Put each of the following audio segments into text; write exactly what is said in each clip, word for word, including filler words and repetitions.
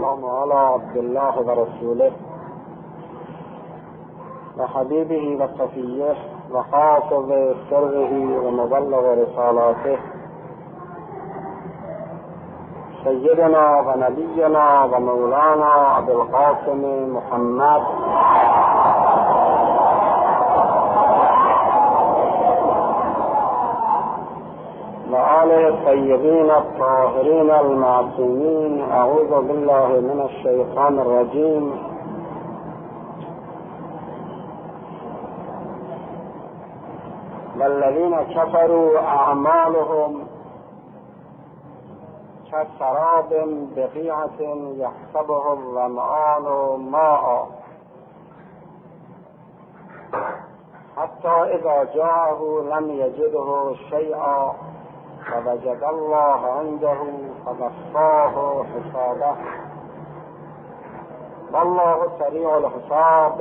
والسلام على عبد الله ورسوله وحبيبه وصفيه وحافظ سره ومبلغ رسالاته سيدنا ونبينا ومولانا أبي القاسم محمد وآله الطيبين الطاهرين المعصومين. أعوذ بالله من الشيطان الرجيم. والذين كفروا أعمالهم كسراب بقيعة يحسبه الظمآن ماء حتى إذا جاءه لم يجده شيئا فوجد الله عنده فوفاه حسابه والله سريع الحساب.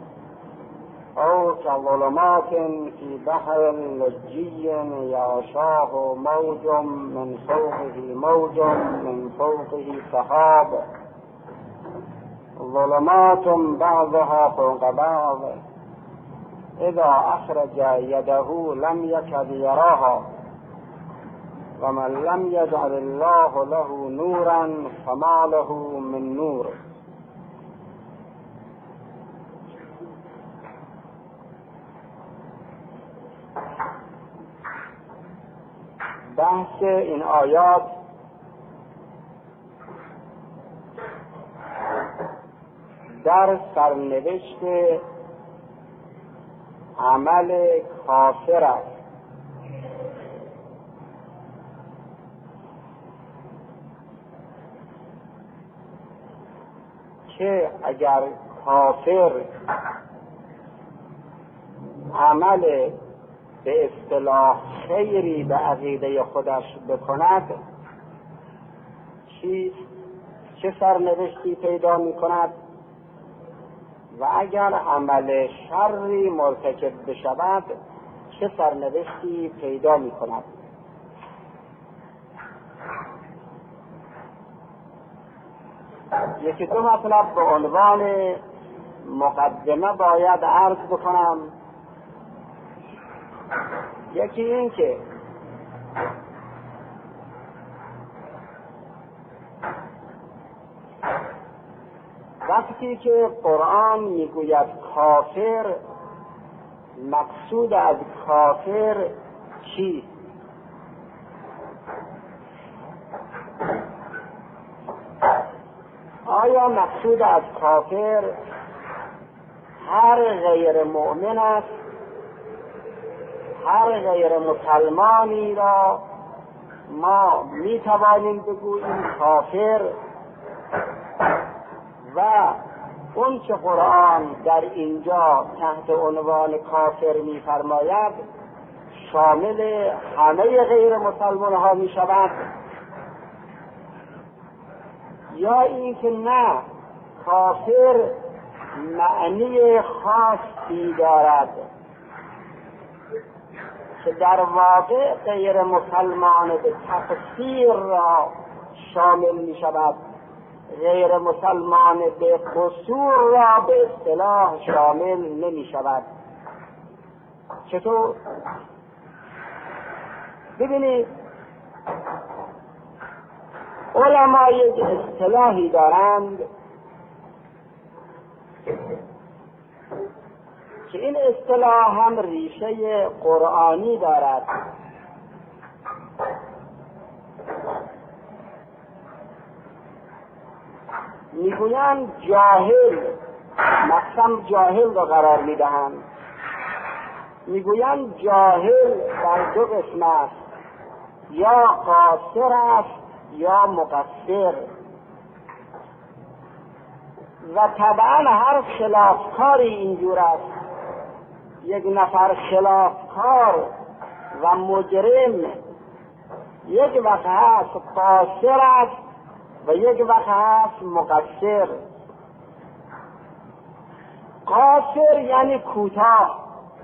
أو كظلمات في بحر لجي يغشاه موج من فوقه موج من فوقه سحاب ظلمات بعضها فوق بعض إذا أخرج يده لم يكد يراها ومن لم يجعل الله له نورا فما له من نور. بحث این آیات در سرنوشت عمل کافر است که اگر کافر عمل به اصطلاح خیری به عقیده خودش بکند چیست، چه سرنوشتی پیدا می کند، و اگر عمل شری مرتکب بشود چه سرنوشتی پیدا می کند. یکی دو مطلب به عنوان مقدمه باید عرض بکنم. یکی این که وقتی که قرآن میگوید کافر، مقصود از کافر چیست؟ آیا مقصود از کافر هر غیر مؤمن است، هر غیر مسلمانی را ما می توانیم بگوییم کافر، و اون که قرآن در اینجا تحت عنوان کافر می فرماید شامل همه غیر مسلمان ها می شود، یا این که نه، کافر معنی خاصی دارد که در واقع غیر مسلمان به تفسیر را شامل می شود، غیر مسلمان به قصور را به اصطلاح شامل نمی شود. چطور؟ ببینید، علما یک اصطلاحی دارند که این اصطلاح هم ریشه قرآنی دارد. میگویند جاهل، مقسم جاهل را قرار میدهند، میگویند جاهل در دو قسم است، یا قاصر است یا مقصر، و طبعا هر خلافکاری اینجور است. یک نفر خلافکار و مجرم یک وقت هست قاصر است و یک وقت هست مقصر. قاصر یعنی کوتاه،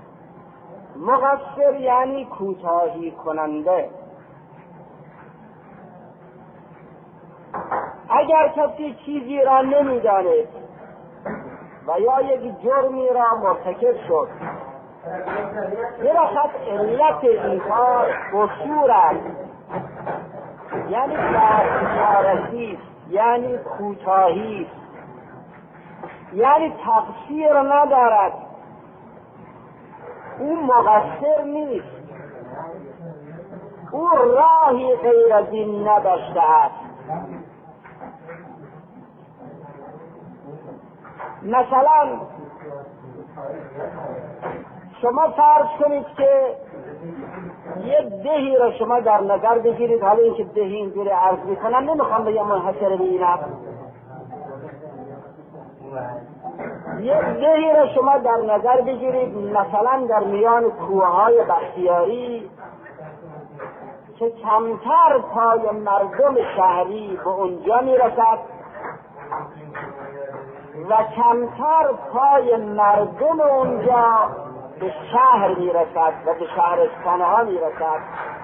مقصر یعنی کوتاهی کننده. اگر کسی چیزی را نمی‌داند و یا یک جرمی را مرتکب شد، درخت علت این کار قصور است، یعنی دستیارسی، یعنی کوتاهی، یعنی تقصیر ندارد، او مقصر نیست، او راهی غیر از این نداشته است. مثلا شما فرض کنید که یه دهی را شما در نظر بگیرید، حالا اینکه دهی اینجوری عرض میکنم نمیخوام بگم منحصر به اینم، یه دهی را شما در نظر بگیرید مثلا در میان کوههای بختیاری که کمتر پای مردم شهری به اونجا میرسد و کمتر پای مردم اونجا به شهر میرسد و به شهرستانها میرسد.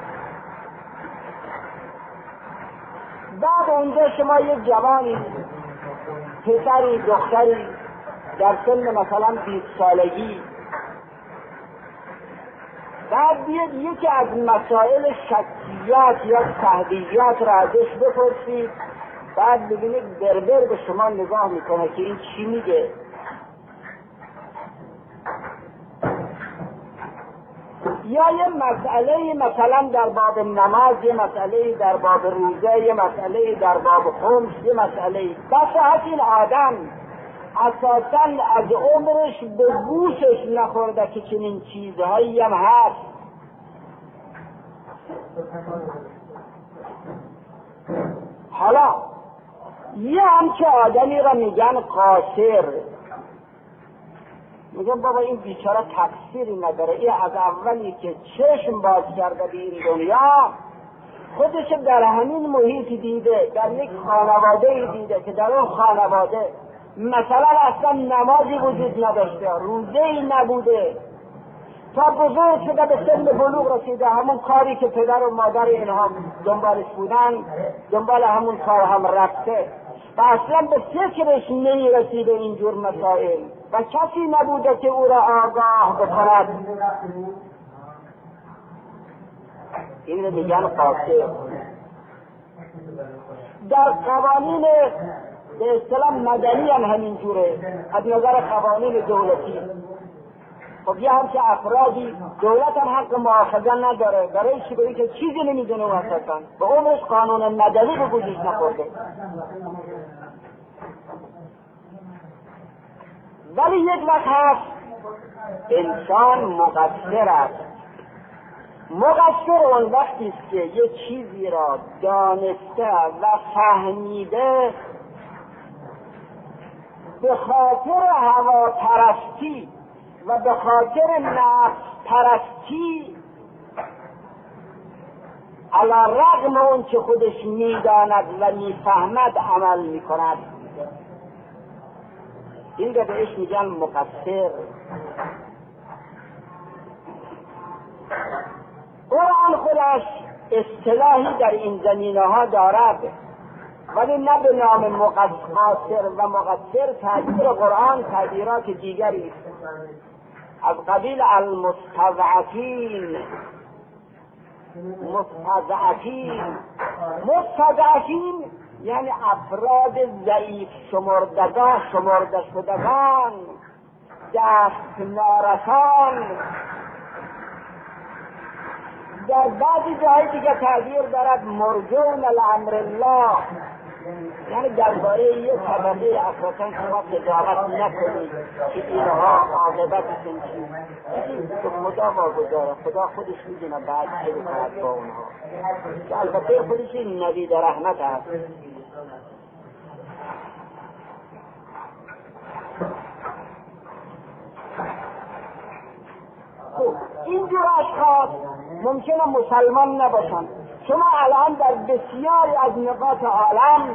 بعد اونجا شما یک جوانی، پسری دختری در سن مثلا بیست سالگی، بعد بیاد یکی از مسائل شکیات یا تهدیدات را ازش بپرسید، بعد ببینید بربر به شما نگاه میکنه که این چی میگه. یا یه مسئله مثلا در باب نماز، یه مسئله در باب روزه، یه مسئله در باب خمس، یه مسئله بساعت این آدم اساساً از عمرش به گوشش نخورده که چنین چیزهایی هم هست. حالا یه همچه آدمی را میگن قاصر، میگن بابا این بیچاره تقصیری نداره، این از اولی که چشم باز کرده به این دنیا خودش در همین محیط دیده، در یک خانواده دیده که در اون خانواده مثلا اصلا نمازی وجود نداشته، روزه‌ای نبوده، تا بزرگ شده به سن بلوغ رسیده همون کاری که پدر و مادر اینها دنبالش بودن دنبال همون کار هم رفته و اصلا به فکرش نمی رسیده اینجور مسائل و کسی نبوده که او را آگاه بکند. این رو میگن قاصر. در قوانین به اصطلاح مدنی هم همینجوره، از نظر قوانین دولتی. خب یه همچه افرادی دولت هم حق مؤاخذه نداره، برای چی؟ برای که چیزی نمیدونه و اساسا به عمرش قانون مدنی به وجود نخورده. ولی یک وقت هست انسان مقصر است. مقصر اون وقتی است که یه چیزی را دانسته و فهمیده به خاطر هوا پرستی و به خاطر نفس پرستی علی رغم اون که خودش میداند و میفهمد عمل میکند. این که بهش میگن مقصر. قرآن خودش اصطلاحی در این زمینه ها دارد، ولی نه به نام مقصر و مقصر. تعبیر قرآن تعبیرات دیگری است، از قبیل المستضعفین. مستضعفین مستضعفین یعنی افراد ضعیف شمردگان، شمرده شدگان، دست نارسان. در بعضی جایی دیگه تعبیر دارد مرجون الامر الله، یعنی درباره یه طبقه افرادان شما قضاوت نکنید که اینها عاقبتشون چیست، که خدا واگذاره، خدا خودش میدونه بعد چه بکنه با اونها، که البته خودش این نوید رحمت هست. خب اینجور اشخاص ممکنه مسلمان نباشن. شما الان در بسیاری از نقاط عالم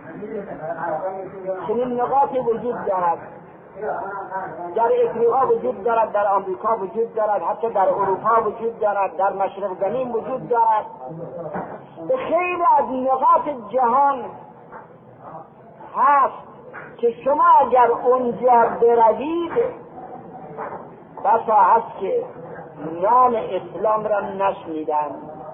چنین نقاطی وجود دارد، در افریقا وجود دارد، در آمریکا وجود دارد، حتی در اروپا وجود دارد، در مشرق زمین وجود دارد. به خیلی از نقاط جهان هست که شما اگر اونجا بروید بسا هست که نام اسلام را نشنیدن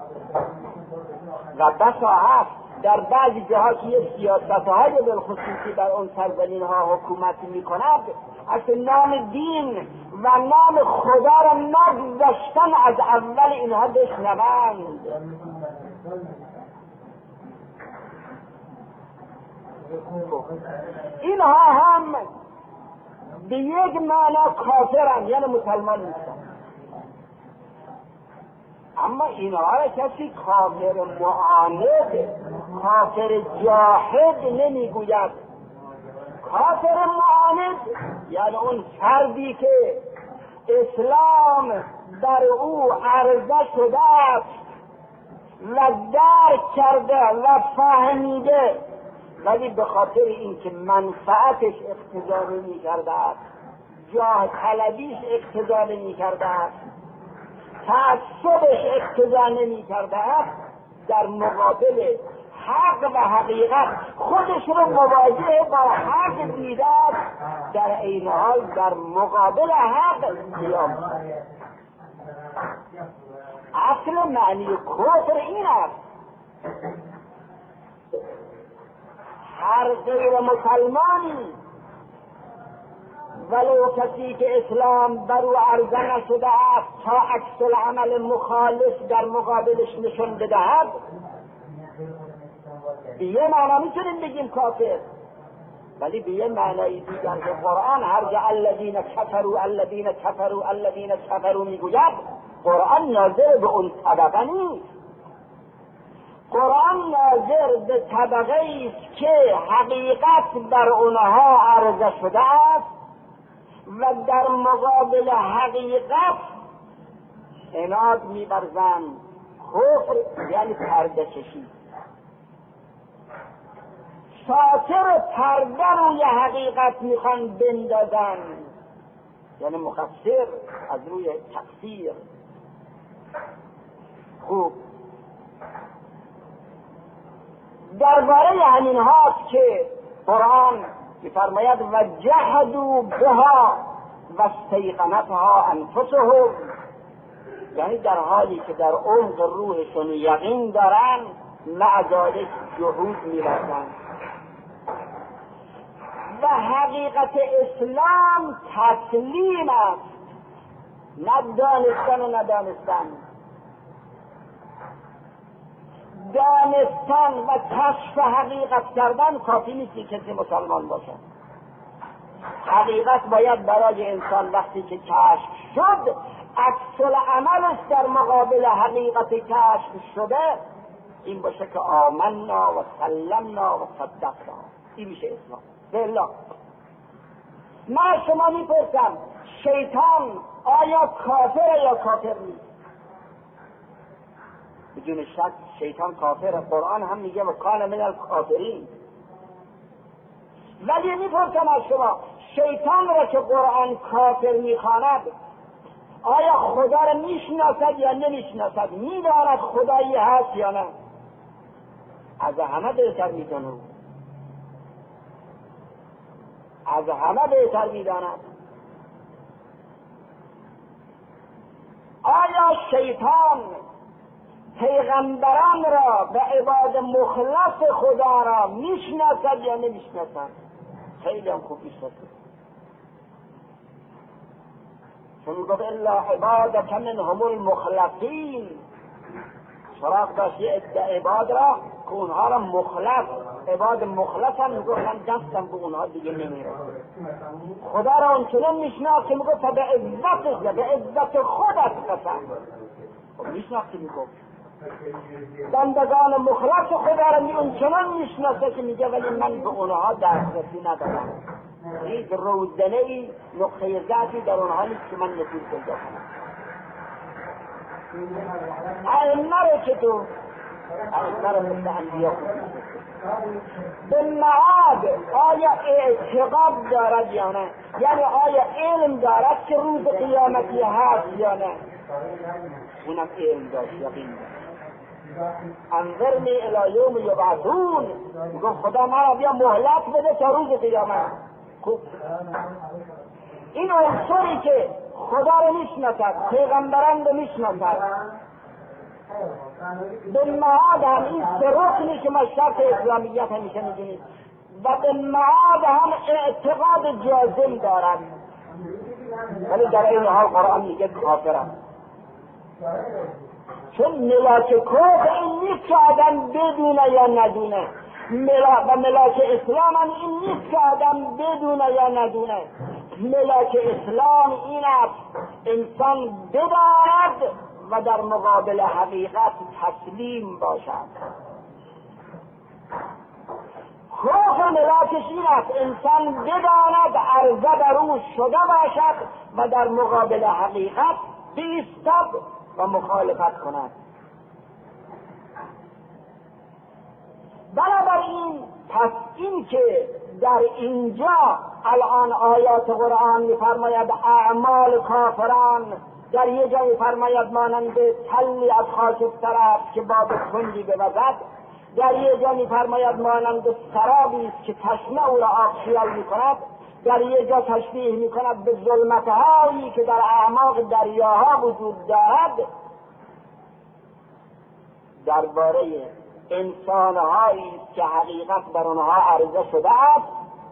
و بسا هست در بعضی جاها که یه سیاست‌های بالخصوصی در اون سرزمین ها حکومت می‌کند اصلا نام دین و نام خدا را نگذاشتن از اول اینها بشنوند. اینها هم به یک معنا کافرن، یعنی مسلمان نیستن، اما اینها را کسی کافر معاند، کافر جاحد نمیگوید. کافر معاند یعنی اون فردی که اسلام در او عرضه شده است و درک کرده و فهمیده، ولی به خاطر اینکه منفعتش اقتضا نمی کرده است، جاه طلبیش اقتضا نمی کرده است، تعصبش اقتضا نمی کرده است، در مقابل حق و حقیقت خودش رو مواجه با حق دیده است، در عین حال در مقابل حق قیام. اصل معنی کفر این است. هر غیر مسلمانی ولو کسی که اسلام بر او عرضه نشده است تا عکس العمل مخالف در مقابلش نشون بدهد، به یه معنی میتونیم بگیم کافر، ولی به یه معنی دیگر که قرآن هر جا الذین کفروا الذین کفروا الذین کفروا میگوید، قرآن ناظر به اون طبقه نیست. قرآن ناظر به طبقه است که حقیقت بر اونها عرضه شده است و در مقابل حقیقت عناد می‌ورزند. کفر یعنی پرده کشی، ساتر پرده روی حقیقت میخوان بندازن، یعنی مقصر از روی تقصیر. خوب، درباره همین هاست که قرآن می‌فرماید و جحدوا بها و استیقنتها انفسهم، یعنی در حالی که در عمق روحشون یقین دارن مع ذلک جحود می‌ورزند. و حقیقت اسلام تسلیم است، نه دانستن و ندانستن. دانستن و کشف حقیقت کردن کافی نیست که کسی مسلمان باشد. حقیقت باید برای انسان وقتی که کشف شد، عکس العملش در مقابل حقیقت کشف شده این باشه که آمنا و سلمنا و صدقنا. این میشه اسلام. بالله من شما میپرسم شیطان آیا کافر یا کافر نیست؟ بدون شک شیطان کافر. قرآن هم میگه و کان من الکافرین. ولی میپرسم از شما شیطان را که قرآن کافر میخواند آیا خدا را میشناسد یا نمیشناسد؟ میداند خدایی هست یا نه؟ از همه بهتر میداند، از همه بهتر میداند. آیا شیطان پیغمبران را به عباد مخلص خدا را میشناسد یا نمیشناسد؟ خیلی هم خوب میشناسد. چون گفت الا عبادک منهم المخلصین، سراغ داشت یه عده عباد را که اونها را مخلص، عباد مخلص هم میگفت من دستم به اونها دیگه نمیره. خدا را اونچنان میشناخت که میگفت به عزتش، به عزت خودت قسم. خب میشناخت میگفت بندگان مخلص خدا را می اونچنان میشناسه که میگه ولی من به اونها دسترسی ندارم، هیچ روزنه ای نقطه ضعفی در اونها نیست که من نفوذ پیدا کنم. ائمه رو که تو ائمه رو مثل انبیا به معاد آیا اعتقاد دارد یا نه؟ یعنی آیا علم دارد که روز قیامتی هست یا نه؟ اونم علم داشت، یقین داشت. انظرنی الی یوم یبعثون، گفت خدا ما بیا مهلت بده تا روز قیامت. این عنصری که خدا رو میشناسد، پیغمبران رو میشناسد، به معاد هم این سه رکنی که ما شرط اسلامیت همیشه میدونید و به معاد هم اعتقاد جازم دارد، ولی در این حال قرآن میگه کافرم. چون ملاک کفر این نیست که آدم بدونه یا ندونه، ملا و ملاک اسلام هم این نیست که آدم بدونه یا ندونه. ملاک اسلام این است انسان بداند و در مقابل حقیقت تسلیم باشد. کفر ملاکش این است انسان بداند عرضه بر او شده باشد و در مقابل حقیقت بایستد و مخالفت کند. بنابراین پس این که در اینجا الان آیات قرآن می‌فرماید اعمال کافران، در یه جا می‌فرماید مانند تلی از خاکستر است که باد تندی بوزد، در یه جا می‌فرماید مانند سرابی است که تشنه او را آب خیال می‌کند، در یه جا تشبیه می‌کند به ظلمت‌هایی که در اعماق دریاها وجود دارد. درباره انسان‌هایی که حقیقت بر آنها عرضه شده است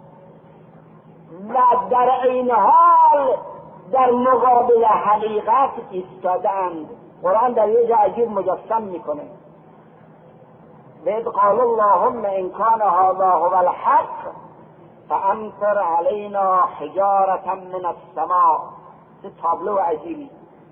و در این حال در مقابل حقیقت ایستادند. قرآن در یه جا عجیب مجسم میکنه، وَإِذْ قَالَ اللَّهُمَّ إِنْ كَانَ هَذَا هُوَ الْحَقُّ فَأَمْطِرْ عَلَيْنَا حِجَارَةً مِنَ السَّمَاءِ. چه تابلو عجیبی.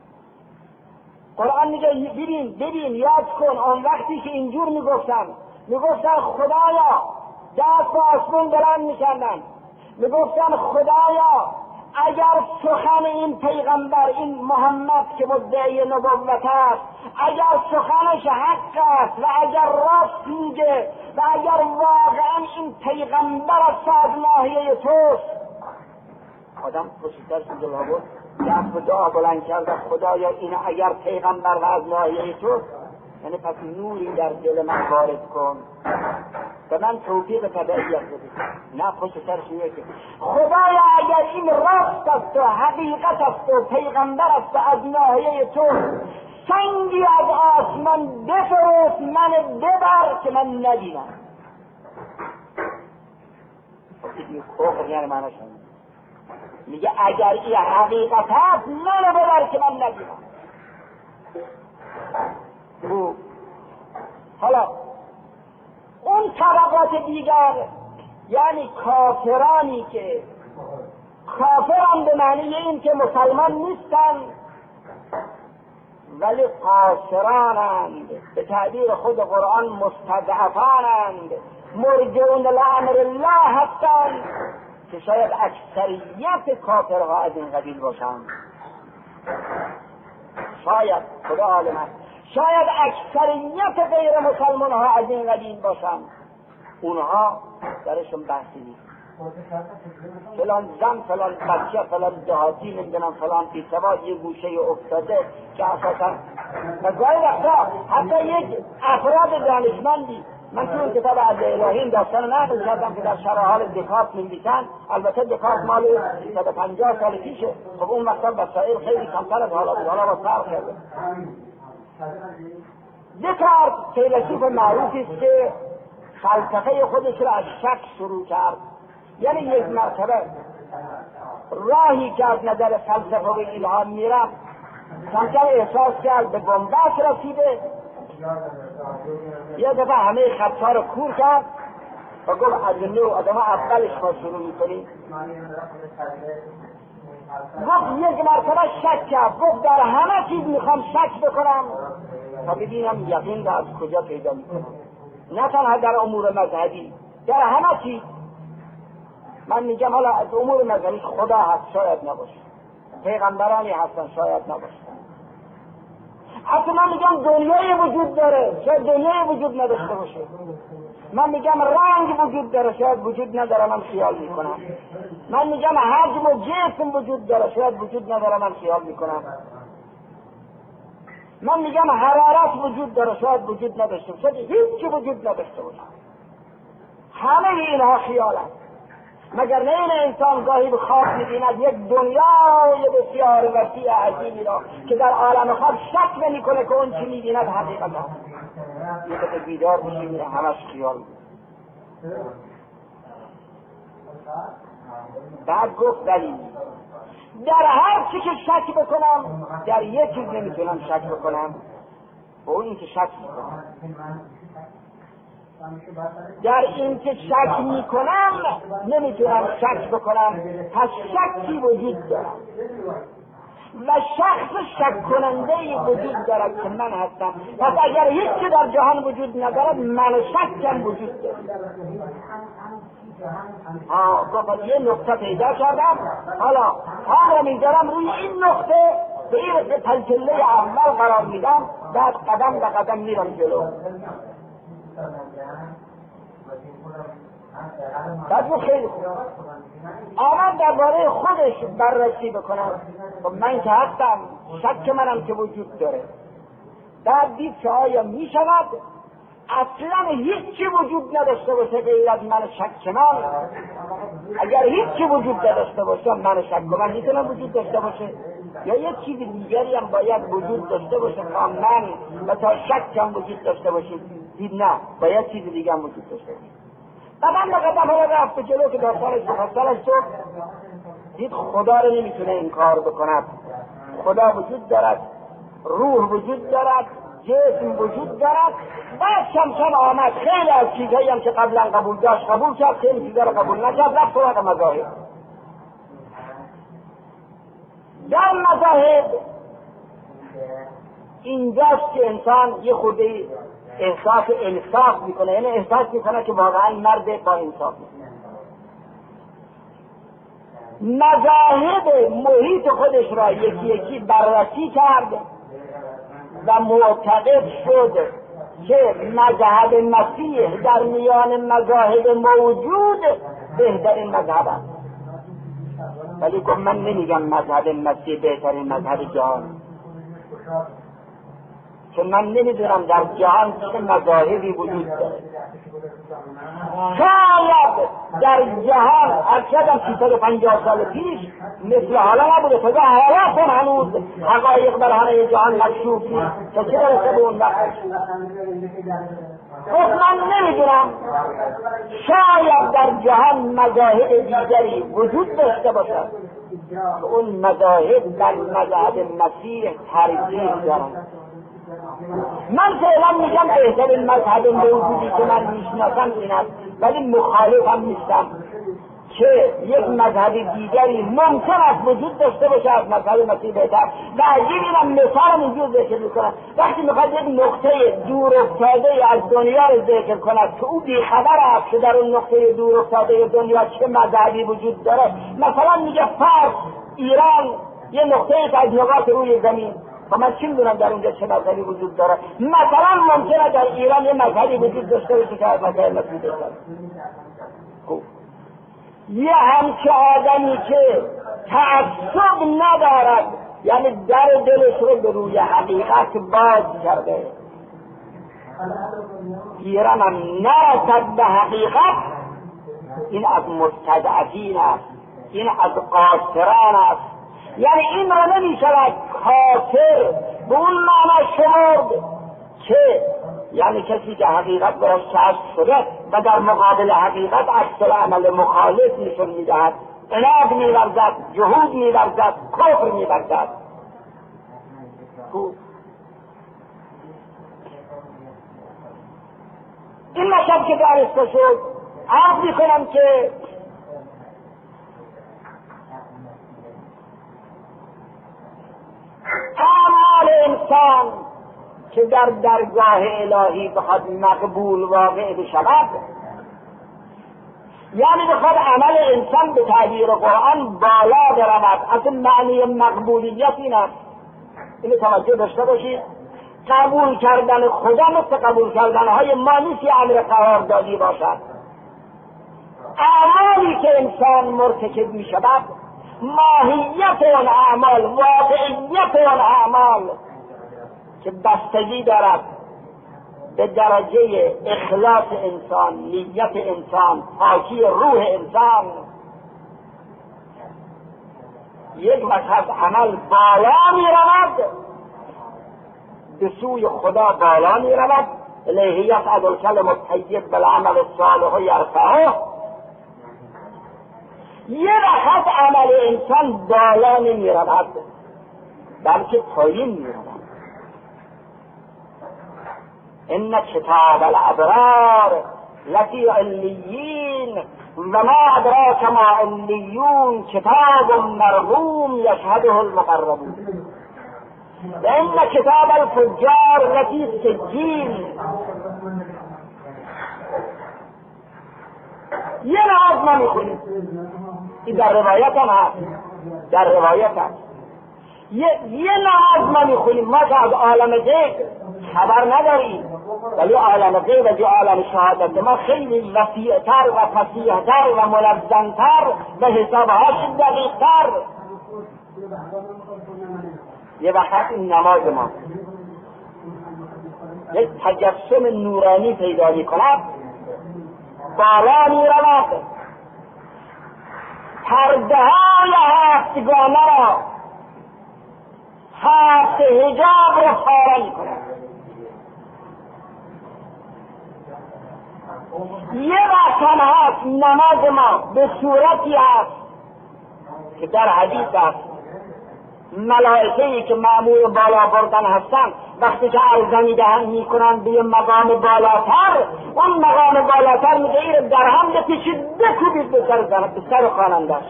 قرآن میگه ببین ببین یاد کن اون وقتی که اینجور میگفتن میگفتن خدایا، دست به آسمون بلند میکردن، میگفتن خدایا اگر سخن این پیغمبر این محمد که مدعی نبوت است اگر سخنش حق است و اگر راست میگه و اگر واقعا این پیغمبر از ناحیه توست، آدم پشتر شده بود دست به دعا بلند کرده خدایا این اگر پیغمبر و از ناحیه توست، یعنی پس نوری در دل من وارد کن به من توفیق تبعیت بده. نه پشت سرش میگه که خدایا اگر این راست است و حقیقت است و پیغمبر است و از ناحیه تو، سنگی از آسمان بفرست من ببر که من ندیدم. این کوخ یعنی معنیش میگه اگر این حقیقت هست منو ببر که من ندیدم. حالا اون طبقات دیگر یعنی کافرانی که کافران به معنی این که مسلمان نیستند ولی قاصرانند، به تعبیر خود قرآن مستضعفانند، مرجعون لامر الله هستند که شاید اکثریت کافرها از این قبیل باشند. شاید خدا عالم است، شاید اکثریت غیر مسلمان ها از این قبیل باشند. اونها درشون بحثی نیست. فلان زن، فلان بچه، فلان دهاتی، نمیدونم فلان پیشوا یه گوشه افتاده که اساسا و گاهی وقتا حتی یک افراد دانشمندی، من تو اون کتاب از الهی داستان نقل کردم که در شرح حال دکارت می‌نویسن. البته دکارت مال صد و پنجاه سال پیشه، خب اون وقتا وسایل خیلی کمتر از حالا بود، حالا با فرق کرده. دکارت فیلسوف معروفی است که فلسفه خودش را از شک شروع کرد، یعنی یک مرتبه راهی که از نظر فلسفه و الهام میرفت کم کم احساس کرد به بنبست رسیده. یه دفعه همه خطها رو کور کرد و گفت از نو آدم اولش ما شروع میکنیم. گفت یک مرتبه شک کرد، گفت در همه چیز میخوام شک بکنم تا ببینم یقین را از کجا پیدا میکنم، نه تنها در امور مذهبی، در همه چیز. من میگم حالا از امور مذهبی خدا هست شاید نباشه، پیغمبرانی هستن شاید نباشه، حتی من میگم دنیای وجود داره شاید دنیای وجود نداشته باشه، من میگم رنگ وجود داره شاید وجود نداره من خیال میکنم، من میگم حجم و جسم وجود داره شاید وجود نداره من خیال میکنم. من میگم حرارت وجود داره، شاید وجود نداشته باشه، هیچی وجود نداشته باشه. همه اینها خیال است. مگر نه این انسان گاهی به خواب می‌بیند یک دنیای بسیار وسیع عظیمی را که در عالم خواب شک نمی‌کنه که اون چی می‌بیند حقیقت است. یه دفعه بیدار بشیم همش خیال بود. بعد گفت ولی در هر چی که شک بکنم در یک چیز نمیتونم شک بکنم، و اون این که شک میکنم. در این که شک میکنم نمیتونم شک بکنم، پس شکی وجود دارم و شخص شک کننده وجود دارد که من هستم. پس اگر هیچی در جهان وجود ندارد من شکم وجود دارد. آه گفت یه نقطه پیدا کردم، حالا پا میذارم روی این نقطه، به این پلچله اول قرار میدم، بعد قدم به قدم میرم جلو. بعد گفت خیلی خوب آمد درباره خودش بررسی بکنم. من که هستم، شک منم که وجود داره. بعد دید که آیا می شود اصلا هیچی وجود نداشته باشه غیر از من شک من؟ اگر هیچی وجود نداشته باشه من شک من میتونم وجود داشته باشه، یا یک چیز دیگری هم باید وجود داشته باشه تا من و تا شک هم وجود داشته باشه؟ دید نه، باید چیز دیگه هم وجود داشته باشه. قدم به قدم ها رفت به جلو که داستانش مفصلش شد. دید خدا رو نمیتونه انکار بکند. خدا وجود دارد، روح وجود دارد، جسم وجود دارد. بعد کم کم آمد خیلی از چیزهایی هم که قبلا قبول داشت قبول کرد، خیلی چیزها رو قبول نکرد، رفت سراغ مذاهب. در مذاهب اینجاست که انسان یه خورده احساس انصاف میکنه، یعنی احساس میکنه که واقعا مرد با انصاف میکنه. مذاهب محیط خودش را یکی یکی بررسی کرد و معتقد شد که مذهب مسیح در میان مذاهب موجود بهترین مذهب است. ولی گفت من نمیگم مذهب مسیح بهترین مذهب جهان، چون من نمیدونم در جهان چه مذاهبی وجود داره. شاید در جهان اکثر سیصد و پنجاه سال پیش مثل حالا نبوده، تا حالات هم هنوز حقایق در همه جهان مکشوف نیست تا چه برسه به اون وقت. خب من نمیدونم، شاید در جهان مذاهب دیگری وجود داشته باشد، اون مذاهب در مذهب مسیح ترجیح دارند. من فعلا میگم بهترین مذهب موجودی که من میشناسم این است، ولی مخالفم نیستم که یک مذهب دیگری ممکن است وجود داشته باشه از مذهب مسیح بهتر. و عجیب اینم مثال اینجور ذکر میکنم، وقتی میخواد یک نقطه دور افتاده از دنیا رو ذکر کند که او بیخبر است که در اون نقطه دور افتاده دنیا چه مذهبی وجود داره، مثلا میگه فارس، ایران یه نقطه از نقاط روی زمین، و من چی میدونم در اونجا چه مذهبی وجود داره؟ مثلا ممکنه در ایران یه مذهبی وجود داشته باشه که از مذهب مسیح بهتر. خوب، یه همچه آدمی که تعصب ندارد، یعنی در دلش رو به روی حقیقت باز کرده، ایران هم نرسد به حقیقت، این از مستضعفین است، این از قاصران است. یعنی این را نمی شود کافر به اون معنی شمرد که یعنی کسی که حقیقت براش کشف شده و در مقابل حقیقت عکس العمل مخالف نشون میدهد، عناد می‌ورزد، جهود می‌ورزد، کفر می‌ورزد. این مطلب که دانسته شد، عرض می‌کنم که اعمال انسان که در درگاه الهی بخواد مقبول واقع بشود، یعنی بخواد عمل انسان به تعبیر قرآن بالا برود، اصلا معنی مقبولیت این است، اینو توجه داشته باشید. قبول کردن خدا مثل قبول کردن های ما نیست یه امر قراردادی باشد. اعمالی که انسان مرتکب می شود، ماهیت اون اعمال، واقعیت اون اعمال که بستگی دارد به درجه اخلاص انسان، نیت انسان، پاکی روح انسان. یک وقت از عمل بالا می رود، به سوی خدا بالا می رود، الیه یصعد الکلم الطیب بالعمل الصالح یرفعه. یه وقت عمل انسان بالا نمی رود بلکه پایین می رود. ان کتاب الابرار لفی علیین و ما ادراک ما علیون کتاب مرقوم یشهده المقربون و ان کتاب الفجار لفی سجین. یه نماز ما میخونیم، این در روایت هم هست، در روایت هست یه, یه نماز ما میخونیم، ما که از عالم غیب خبر نداریم، ولی عالم غیب و عالم شهادت ما خیلی وسیع‌تر و فصیح‌تر و منظم‌تر و حسابهاش دقیق‌تر. یه وقت این نماز ما یک تجسم نورانی پیدا می‌کند، بالا می‌رود، پرده‌های هفتگانه را، هفت حجاب را پاره می‌کند. یه وقت هم هست نماز ما به صورتی هست که در حدیث هست ملائکه‌ای که مأمور بالا بردن هستن وقتی که عرضه دهن میکنن به مقام بالاتر، اون مقام بالاتر میگه این در هم بپیچید بکوبید به سر به سر خوانندش.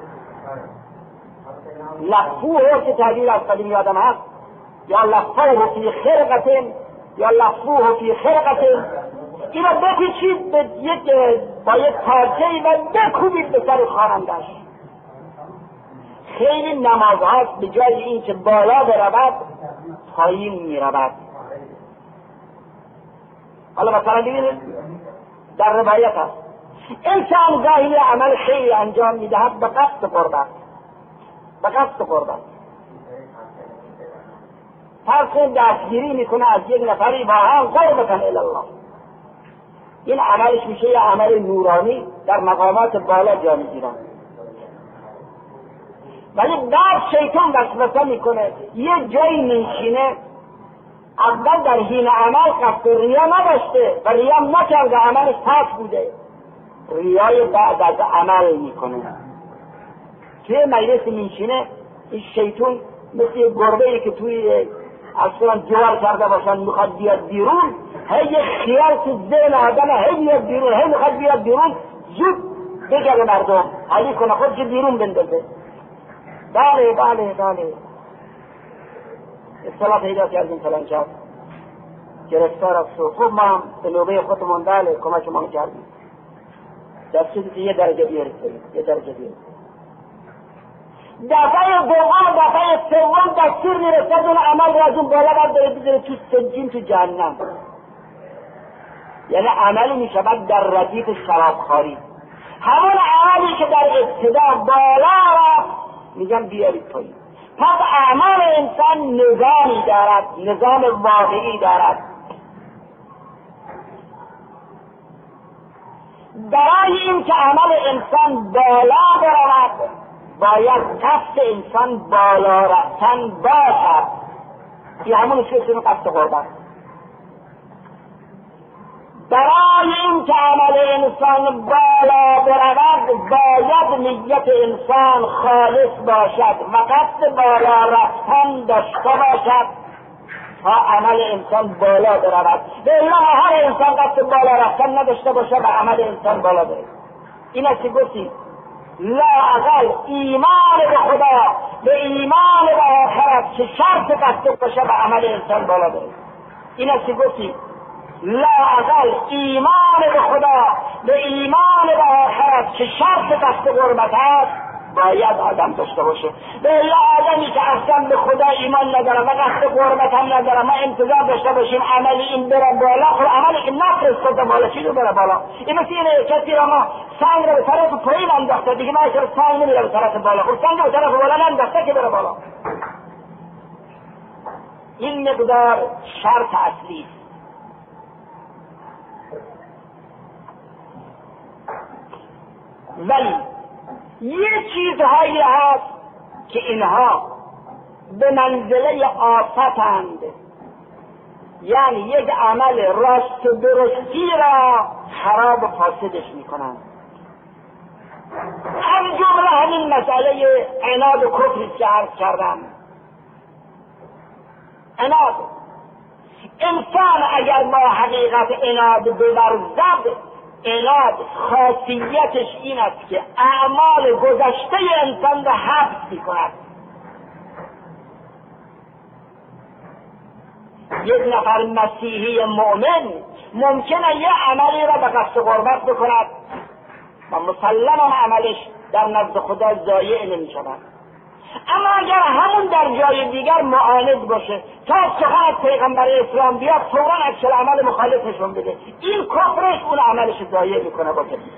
لفوه که تعبیر از قدیم یادم هست، یا لفوه فی خرقتین یا لفوه فی خرقتین، اینو بپیچید به یک با یک پارچه‌ای و بکوبید به سر خوانندش. خیلی نماز هاست به جای این که بالا برود پایین می رود. حالا مثلا ببینید در روایت هست انسان گاهی عمل خیلی انجام می دهد به قصد قربت، به قصد قربت. فرض کن دستگیری میکنه از یک نفری با هم قربتاً الی الله، این عملش میشه یه عمل نورانی در مقامات بالا جا میگیرن. ولی بعد شیطان وسوسه میکنه یه جایی میشینه، اول در حین عمل قصد ریا نداشته و ریا نکرده، عملش پاک بوده، ریای بعد از عمل میکنه. توی مجلس میشینه این شیطان مثل یه گربه‌ای که توی اصلا جوار کرده باشن میخواد بیاد بیرون، هی یه خیال تو ذهن آدم هی بیاد بیرون، هی میخواد بیاد بیرون، زود بگره مردم حالی کنه خودش بیرون بندازه. بله بله بله اصطلاح پیدا کردیم فلان شب گرفتار از سو، خوب ما هم به نوبه خودمون بله کمک ما کردیم، دستید که یه درجه بیارید، یه درجه بیارید. دفعه دوم دفعه سوم دستور میرسد اون عمل را از اون بالا باید داره بذاره تو سجین، تو جهنم. یعنی عملی میشود در ردیف شرابخواری، همون عملی که در ابتدا بالا رفت میگم بیارید پایین. پس اعمال انسان نظامی دارد، نظام واقعی دارد. برای این که عمل انسان بالا برود باید قصد انسان بالا رفتن باشد. این همون اسم قصد قربت. برای این که عمل انسان بالا برود باید نیت انسان خالص باشد و قصد بالا رفتن داشته باشد تا عمل انسان بالا برود. به الله هر انسان قصد بالا رفتن نداشته باشه و عمل انسان بالا برود. این است که گفتیم لا اقل ایمان به خدا، به ایمان به آخرت که شرط قصد باشه و عمل انسان بالا برود. این است که گفتیم لا اقل ایمان به خدا، به ایمان به آخرت که شرط قصد قربت هست باید آدم داشته باشه. به الله آدمی که اصلا به خدا ایمان نداره و قصد قربت هم نداره ما انتظار داشته باشیم عملی این بره بالا، خب عملی که نفرستاده بالا چی رو بره بالا؟ این مثل اینه کسی را ما سنگ رو به طرف پایین انداخته، دیگه ما چرا سنگ نمیره به طرف بالا؟ خب سنگ به طرف بالا انداخته که بره بالا. این مقدار شرط اصلی است. ولی یه چیزهایی هست که اینها به منزله آفتند، یعنی یک عمل راست و درستی را خراب و فاسدش میکنند. از جمله همین مسئله عناد و کفری که عرض کردم. عناد، انسان اگر با حقیقت عناد بورزد، عناد خاصیتش این است که اعمال گذشته انسان را حبس میکند. یک نفر مسیحی مؤمن ممکنه یه عملی را به قصد قربت بکند و مسلما عملش در نزد خدا ضایع نمی شود، اما اگر همون در جای دیگر معاند باشه تا سخن از پیغمبر اسلام بیاد فوراً عکس العمل مخالفشون بده، این کفرش اون عملش ضایع میکنه با کسی.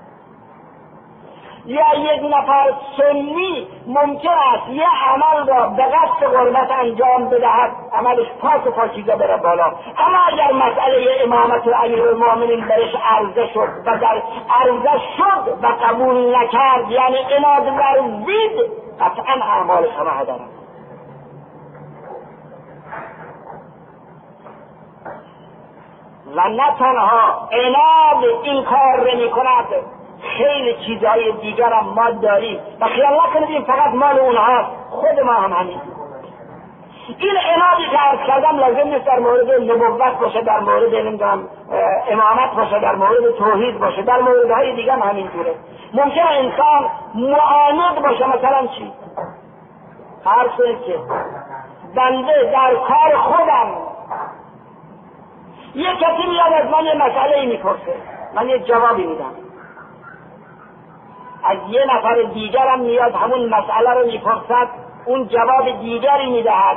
یا یک نفر سنی ممکن است یه عمل را به قصد قربت انجام بدهد، عملش پاک و پاکیزه بره بالا، اما اگر مسئله امامت امیرالمومنین برش عرضه شد و در عرضه شد و قبول نکرد، یعنی عناد ورزید، قطعا اعمالش همه هدر است. و نه تنها عناد این کار را میکند، خیلی چیزهای دیگر هم ما داریم و خیال نکنید این فقط مال اونهاست، خود ما هم همین. این عنادی که عرض کردم لازم نیست در مورد نبوت باشه، در مورد نمیدونم امامت باشه، در مورد توحید باشه، در موردهای دیگه هم همینطوره. ممکنه انسان معاند باشه. مثلا چی؟ هر سه که بنده در کار خودم یک کسی میاد از من یه مسئله میپرسه، من یه جوابی میدم، از یه نفر دیگرم میاد همون مسئله رو میپرسد، اون جواب دیگری میدهد،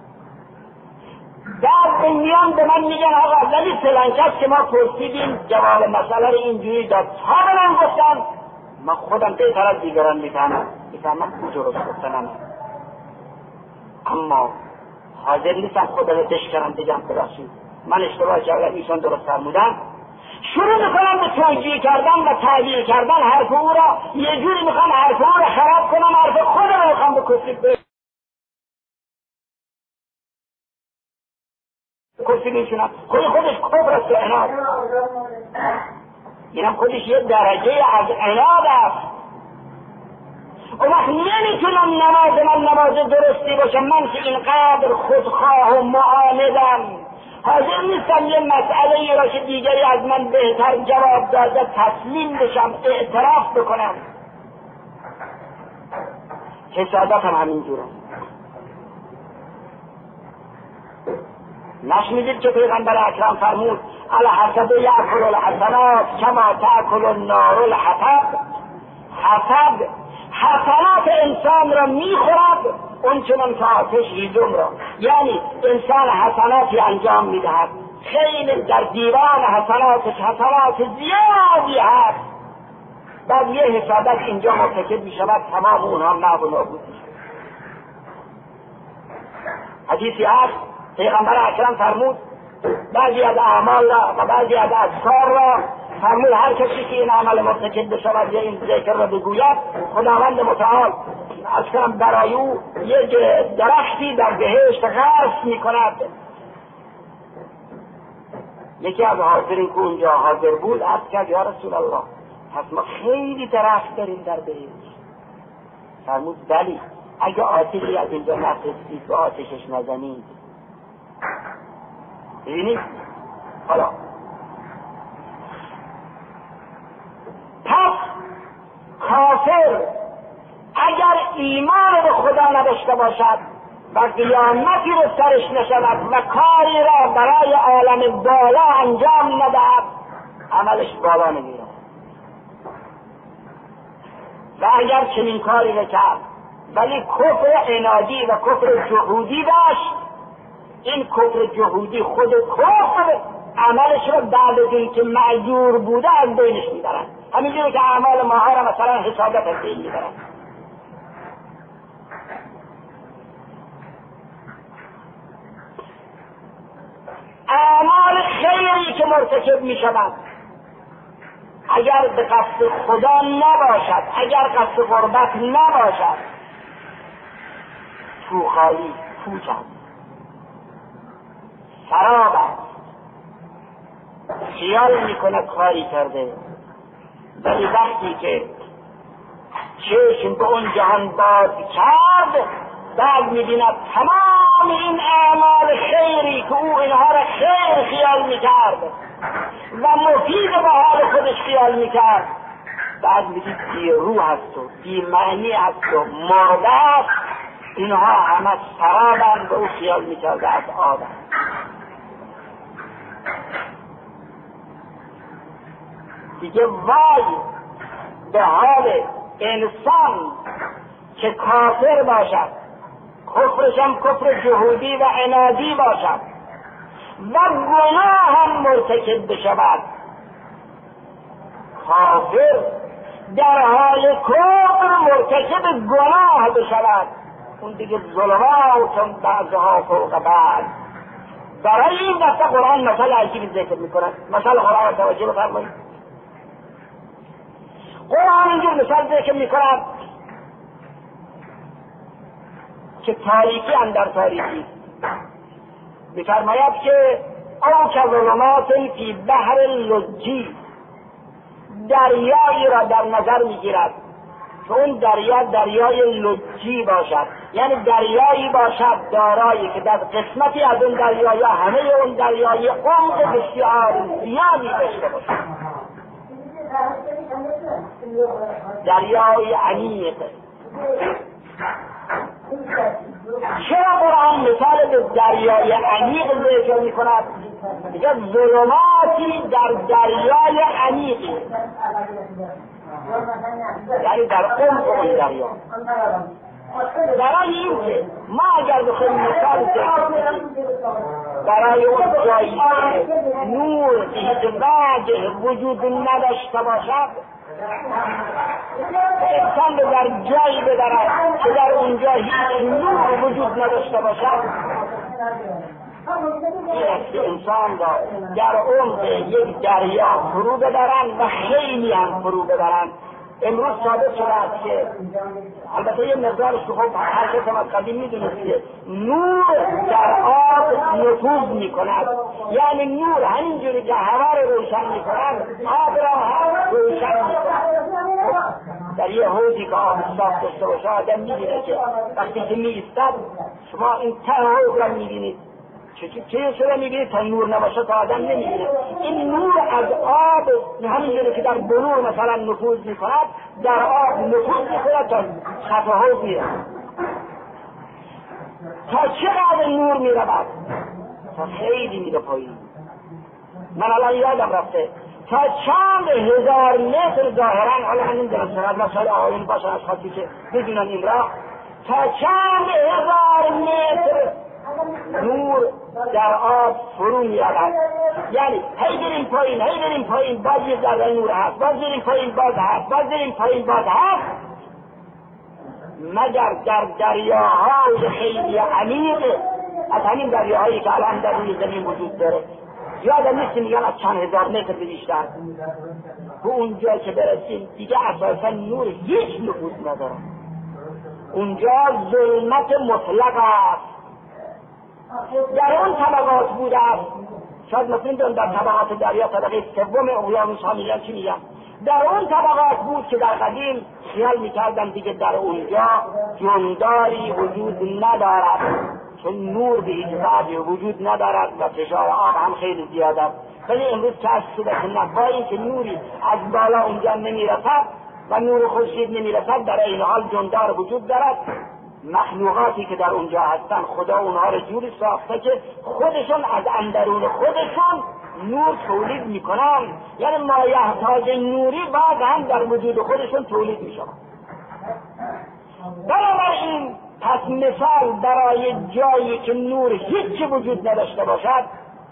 بعد میان به من میگن آقا ولی فلان کس که ما پرسیدیم جواب مسئله رو اینجوری داد، تا به من گفتن من خودم بهتر از دیگران میفهمم میفهمم او درست گفتنم، اما حاضر نیستم خدا رو بشکرم بگم ببخشید من اشتباه کردم ایشان درست فرمودن. شروع میکنم به توجیه کردن و تعبیر کردن حرف او را، یه جوری میخوام حرف او را خراب کنم، حرف خود را میخوام به کفری کفری میشونم. خود خودش کفر است و عناد، اینم خودش یه درجه از عناد است. اون وقت نمیتونم نماز من نماز درستی باشه، من که اینقدر خودخواه و معاندم، حاضر نیستم یه مسئله ای را که دیگری از من بهتر جواب داده تسلیم بشم، اعتراف بکنم. حسادت هم همینجوره. نشنیدید که پیغمبر اکرم فرمود الحسد یأکل الحسنات کما تأکل النار الحطب. حسد حسنات انسان را میخورد اون چنان که آتش هیزم را، یعنی انسان حسناتی انجام میدهد، خیلی در دیوان حسناتش حسنات زیادی هست، بعد یه حسادت اینجا مرتکب میشود تمام اونها محو و نابود میشود. حدیثی هست پیغمبر اکرم فرمود بعضی از اعمال را و بعضی از اذکار را فرمود هر کسی که این عمل مرتکب بشود یا این ذکر را بگوید خداوند متعال از کنم برای او یک درختی در بهشت غرس می کند. یکی از حاضرین که اونجا حاضر بود عرض کرد یا رسول الله پس ما خیلی درخت داریم در بهشت. فرمود بلی اگه آتشی از اینجا نفرستید و آتشش نزنید. ببینید حالا پس کافر اگر ایمان به خدا نداشته باشد و قیامتی رو سرش نشود و کاری را برای عالم بالا انجام ندهد عملش بالا نمیره. و اگر چنین کاری رو کرد ولی کفر عنادی و کفر جهودی داشت، این کفر جهودی خود کفر عملش رو بعد از این که معذور بوده از بینش میبرن، همینجوری که اعمال ماها را مثلا حسادت از بین میبرن. اعمال خیری که مرتکب می شود اگر به قصد خدا نباشد، اگر قصد قربت نباشد، تو خالی پوچ است، سراب است، خیال می کند کاری کرده، ولی وقتی که چشم به اون جهان باز کرد بعد می بیند تمام این اعمال خیری که او اینها را خیر خیال می کرد و مفید به حال خودش خیال می کرد، بعد می دید بی روح است و بی معنی است و مرده است، اینها همه سرابند به او خیال می کرده از آدم. دیگه وای به حال انسان که کافر باشد، کفرش هم کفر جهودی و عنادی باشد و گناه هم مرتکب بشود. کافر در حال کفر مرتکب گناه بشود، اون دیگه ظلمات بعضها فوق بعض. برای این دسته قرآن مثال عجیبی ذکر میکند. مثال قرآن توجه بفرمایید. قرآن اینجور مثال ذکر میکند که تاریکی اندر تاریکی میفرماید که او که ظلمات فی بحر لجی، دریایی را در نظر میگیرد که اون دریا دریای لجی باشد، یعنی دریایی باشد دارایی که در قسمتی از اون دریا یا همه اون دریای عمق بسیار زیادی داشته باشد، دریای عمیق. چرا قرآن مثال به دریای عمیق ذکر می کند؟ میگه ظلماتی در دریای عمیقی، یعنی در عمق اون دریا. برای این که ما اگر بخوایم مثال ذکر برای اون جایی نور هیچ وجه وجود نداشته باشد، انسان به در جایی بدرد که در اونجا هیچ نور وجود نداشته باشد، این است که انسان را در عمق یک دریا فرو ببرند و خیلی هم فرو ببرند. امروز ثابت شده است که البته یه مقدارش که خب هر کس هم از قدیم میدونست که نور در آب نفوذ میکند، یعنی نور همینجوری که هوا رو روشن میکند آب را هم روشن میکند. در یه حوضی که آب صاف داشته باشه آدم میبینه که وقتی که میایستد شما این ته حوض را میبینید، چه شده میبینید تا نور نباشه تا آدم نمیبینه. این نور از آب همینجوری که در بلور مثلا نفوذ میکند در آب نفوذ میکند تا سطح حوض میره. تا چقدر نور میرود؟ تا خیلی میره پایین. من الان یادم رفته تا چند هزار متر ظاهرا، حالا من نمیدونم چقدر مسائل آیین باشن از خاطی که بدونن این را، تا چند هزار متر نور در آب فرو می‌رود. یعنی هی بریم پایین هی بریم پایین باز یه ذره نور هست، باز بریم پایین باز هست، باز بریم پایین باز هست، مگر در دریاهای خیلی عمیق از همین دریاهایی که الان در روی زمین وجود داره. یادم نیست میگن از چند هزار متر بیشتر به اونجا که برسیم دیگه اساسا نور هیچ نفوذ نداره، اونجا ظلمت مطلق است. در اون طبقات بوده است، شاید مثلا در طبقات دریا طبقه سوم اقیانوس ها میگن چی میگن، در اون طبقات بود که در قدیم خیال میکردن دیگه در اونجا جنداری وجود ندارد، چون نور به هیچ وجه وجود ندارد و فشار آب هم خیلی زیاد است. ولی امروز کشف شده که نه، با اینکه نوری از بالا اونجا نمیرسد و نور خورشید نمیرسد، در این حال جندار وجود دارد. مخلوقاتی که در اونجا هستن خدا اونها رو جوری ساخته که خودشون از اندرون خودشون نور تولید میکنن، یعنی مایحتاج نوری بعد هم در وجود خودشون تولید میشن. بنابراین پس مثال برای جایی که نور هیچ وجود نداشته باشد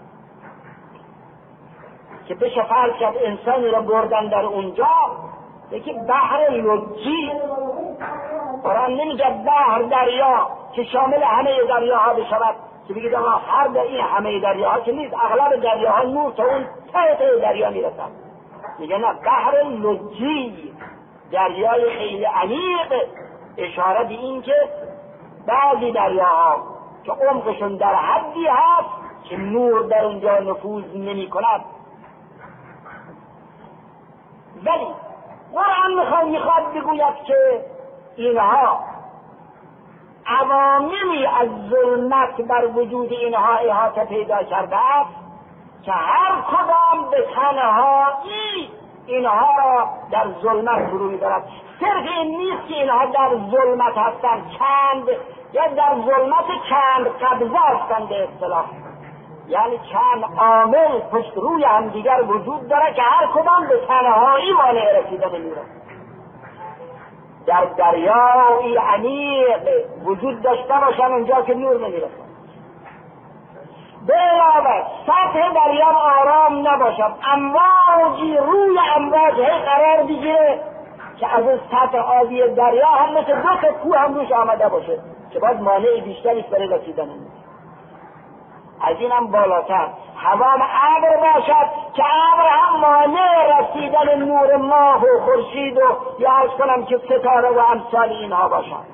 که بشه فرض کرد انسانی را بردن در اونجا، یکی بحر لجی. قرآن نمیگه بحر دریا که شامل همه دریاها بشود، که بگید آقا هر در این همه دریاها که نیست، اغلب دریاها نور تا اون ته ته دریا میرسن. میگه نه، بحر لجی، دریای خیلی عمیق، اشاره به این که بعضی دریاها که عمقشون در حدی هست که نور در اونجا نفوذ نمی کند. ولی قرآن میخواد میخواد بگوید که اینها عواملی از ظلمت بر وجود اینها احاطه پیدا کرده است که هر کدام به تنهایی اینها را در ظلمت فرو می‌برد. صرف این نیست که اینها در ظلمت هستند، چند یا در ظلمت چند قبضه هستند به اصطلاح، یعنی چند عامل پشت روی هم دیگر وجود داره که هر کدام به تنهایی مانع رسیدن نور است. در دریای عمیق وجود داشته باشن اونجا که نور نمیرسد. به علاوه سطح دریا آرام نباشد، امواجی روی امواج هی قرار بگیره که از اون سطح آبی دریا هم مثل دو تا کوه هم روش آمده باشه که باید مانع بیشتری برای رسیدن نور. از این هم بالاتر هوا ابر باشد که ابر هم مانع رسیدن نور ماه و خورشید و یا عرض کنم که ستاره و امثال اینها باشد.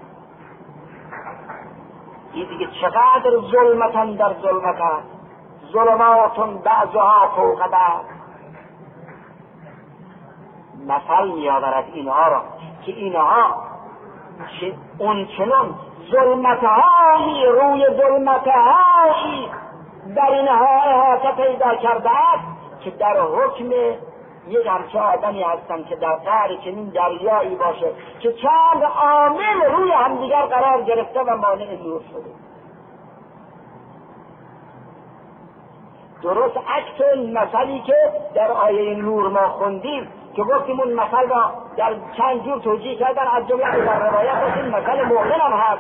این دیگه چقدر ظلمتن در ظلمت است، ظلماتون بعضها فوق بعض. مثل میآورد اینها را که اینها اون چنان ظلمتهایی روی ظلمتهایی در اینها احاطه پیدا کرده است که در حکم یک همچه آدمی هستند که در قعر چنین دریایی باشه که چند عامل روی همدیگر قرار گرفته و مانع نور شده. درست عکس مثلی که در آیه نور ما خوندیم که گفتیم اون مثل را در چند جور توجیه کردن، از جمله در روایت است این مثل مؤمن هم هست.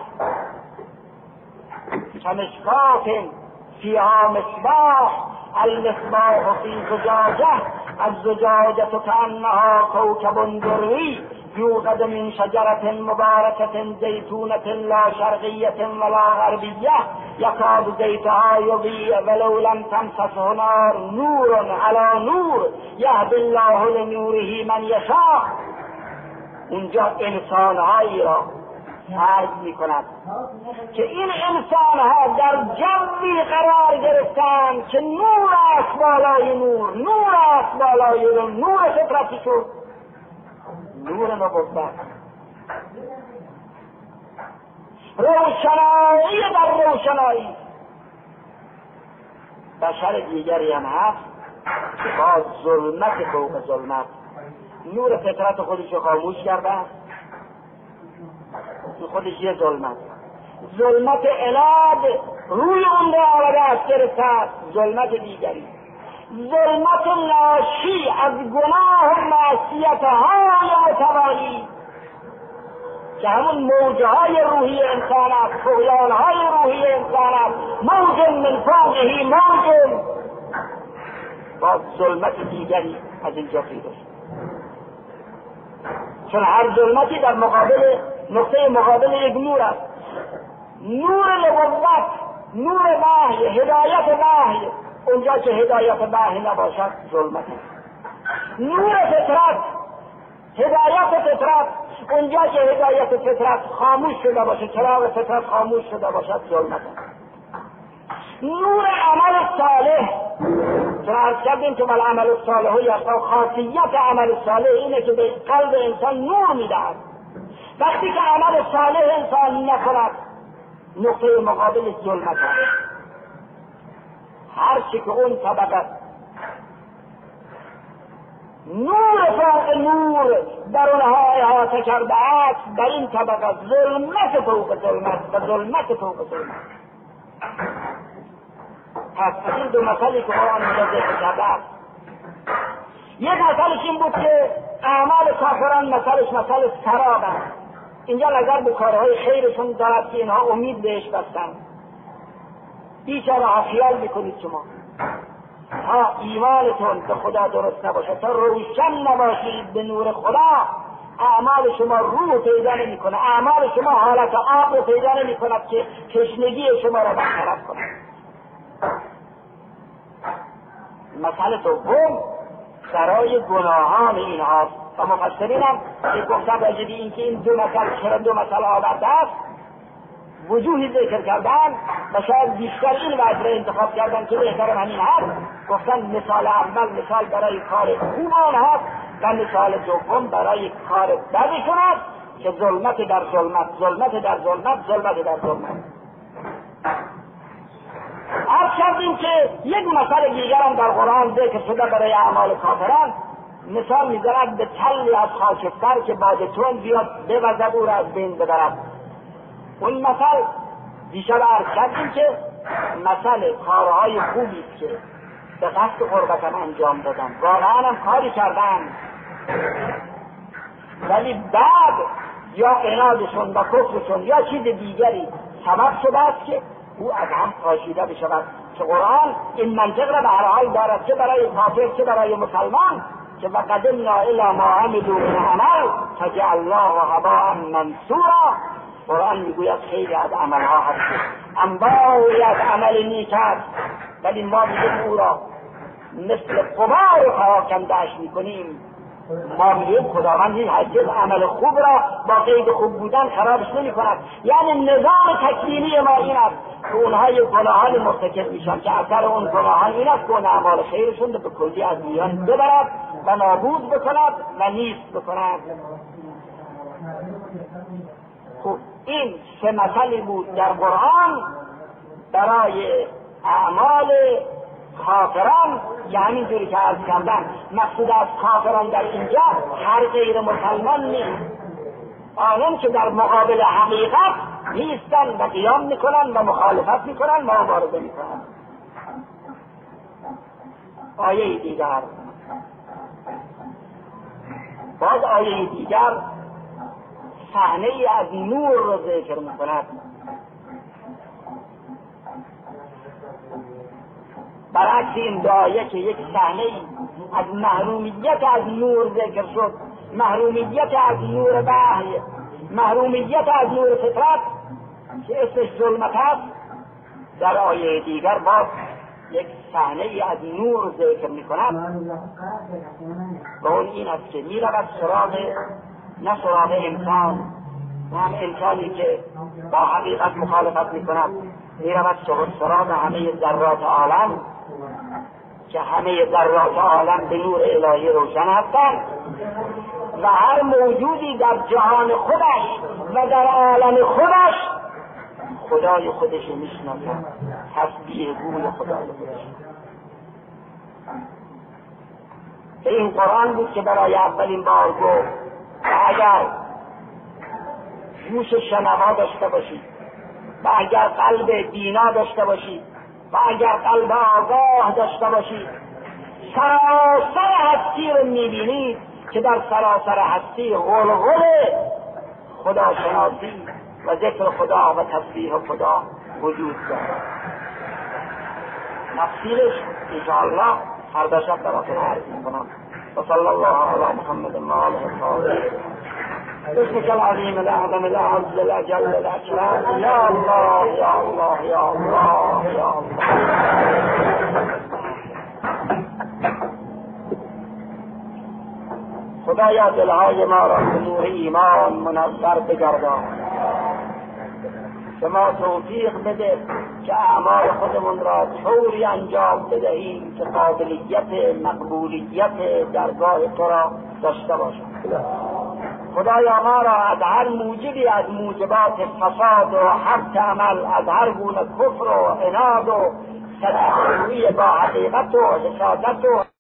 کمشکات فیها مصباح المصباح فی زجاجه الزجاجة كأنها كوكب دري يوقد من شجرة مباركة زيتونة لا شرقية ولا غربية يكاد زيتها يضيء ولو لم تمسسه نار نور على نور يهدي الله لنوره من يشاء. اونجا انسانهایی را فرض می کند که این انسانها در جوی قرار گرفتند که نور است بالای نور، نور است بالای نور، نور فطرتی شد، نور نبوت، روشنایی در روشنایی. بشر دیگری هم هست که با ظلمت فوق ظلمت نور فطرت خودش رو خاموش کرده، خودش یه ظلمت، ظلمت الاد روی اون را آورده است گرفته است، ظلمت دیگری، ظلمت ناشی از گناه و معصیت های متوالی که همون موجهای روحی انسان است، طغیانهای روحی انسان است، موج من فوقه موج، با ظلمت دیگری از اینجا پیدا شد. چون هر ظلمتی در مقابل نقطه مقابل یک نور است. نور نبوت، نور وحی، هدایت وحی، اونجا که هدایت وحی نباشد ظلمت است. نور فطرت، هدایت فطرت، اونجا که هدایت فطرت خاموش شده باشد، چراغ فطرت خاموش شده باشد ظلمت است. نور عمل صالح، چون عرض کردیم که بل عمل صالح یخفا، خاصیت عمل صالح اینه که به قلب انسان نور میدهد. وقتی که عمل صالح انسان نکند نقطه مقابل ظلمت است. هر چی که اون طبقه نور فوق نور در اونها احاطه کرده است، در این طبقه ظلمت فوق ظلمت و ظلمت فوق ظلمت. پس این دو مسئله که قرآن اینجا ذکر کرده است، یک مسئلهش این بود که اعمال کافران مسئلهش مسئله سراب است. اینجا نظر به کارهای خیرشون دارد که اینها امید بهش بستن. بیچاره ها خیال میکنید شما تا ایمانتون به خدا درست نباشه، تا روشن نباشید به نور خدا، اعمال شما رو پیدا نمی کنه، اعمال شما حالت آب رو پیدا نمی کند که تشنگی شما را برطرف کند. مسئله دوم برای گناهان اینهاست و مفسرین هم که گفتن راجع به اینکه این دو مسئله چرا دو مسئله آورده است وجوهی ذکر کردن و شاید بیشتر این وجه را انتخاب کردن که بهتر همین هست. گفتن مثال اول مثال برای کار خوب آنهاست و مثال دوم برای کار بدشون است که ظلمت در ظلمت، ظلمت در ظلمت، ظلمت در ظلمت. عرض کردیم که یک مثال دیگر هم در قرآن ذکر شده برای اعمال کافران. مثال می‌زند به تلی از خاکستر که باد تند بیاد بوزد او را از بین ببرد. اون مثل دیشب عرض کردیم که مثل کارهای خوبی است که به قصد قربتم انجام دادن، واقعا هم کاری کردن ولی بعد یا عنادشون و کفرشون یا چیز دیگری سبب شده است که او از هم پاشیده بشود. که قرآن این منطق را به هر حال دارد، چه برای کافر چه برای مسلمان، که وقدمنا الی ما عملوا من عمل فجعلناه هباء منثورا. قرآن میگوید خیلی از عملها هست انواعی از عمل نیک است ولی ما میگیم او را مثل قمار پراکنده‌اش میکنیم. ما میگیم خداوند این هرگز عمل خوب را با قید خوب بودن خرابش نمی کند. یعنی نظام تکوینی ما این است که اونهای گناهان مرتکب میشن که اثر اون گناهان این است که اون اعمال خیرشون به کلی از میان ببرد و نابود بکند و نیست بکند. خب این سه مثلی بود در قرآن برای اعمال کافران که همینجوری که عرض کردم مقصود از کافران در اینجا هر غیر مسلمان نیست، آنان که در مقابل حقیقت نیستن و قیام میکنن و مخالفت میکنن و مبارزه میکنن. آیه دیگر بعد آیه دیگر صحنه ای از نور رو ذکر میکند. برعکس این دعایه که یک صحنه ای از محرومیت از نور ذکر شد، محرومیت از نور وحی، محرومیت از نور فطرت که اسمش ظلمت است، در آیه دیگر باز یک صحنه ای از نور ذکر میکند و اون این است که میرود سراغ نه سراغ انسان، نه هم انسانی که با حقیقت مخالفت میکند، میرود سراغ همه ذرات عالم که همه ذرات عالم به نور الهی روشن هستند و هر موجودی در جهان خودش و در عالم خودش خدای خودش میشناسد، تسبیح گوی خدای خودش. به این قرآن بود که برای اولین بار گفت اگر گوش شنوا داشته باشید و اگر قلب بینا داشته باشید و اگر قلب آگاه داشته باشید، سراسر هستی رو میبینید که در سراسر هستی غلغل خداشناسی و ذکر خدا و تسبیح خدا وجود دارد. تفسیرش انشاءالله فردا شب براتون عرض میکنم. و صلی الله علی محمد و آله الطاهرین. بسمك العظيم الأعظم الأعز الأجل الأكرم يا الله يا الله يا الله يا الله. خدایا دلهای ما را به نور ایمان منور بگردان، شما توفیق بده که اعمال خودمون را طوری انجام بدهیم که قابلیت مقبولیت درگاه تو را داشته باشد. خدایا ما را از هر موجبی از موجبات فساد و حق عمل، از هر گونه کفر و عناد و سرخوی با حقیقت و حسادت و